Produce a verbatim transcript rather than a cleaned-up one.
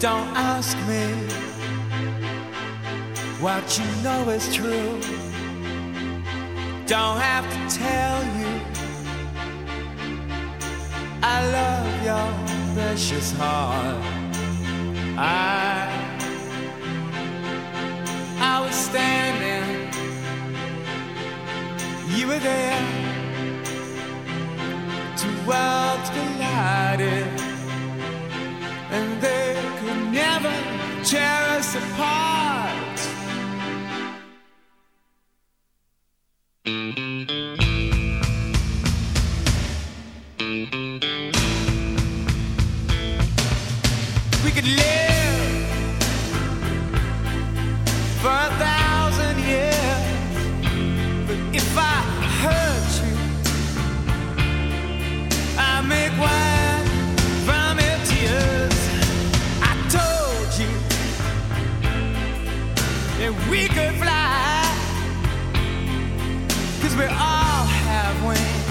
Don't ask me what you know is true. Don't have to tell you I love your precious heart. I I was standing, you were there. Two worlds collided, and they could never tear us apart. We could live for a thousand years, but if I hurt you, I make wine from your tears. I told you that we could fly, 'cause we all have wings.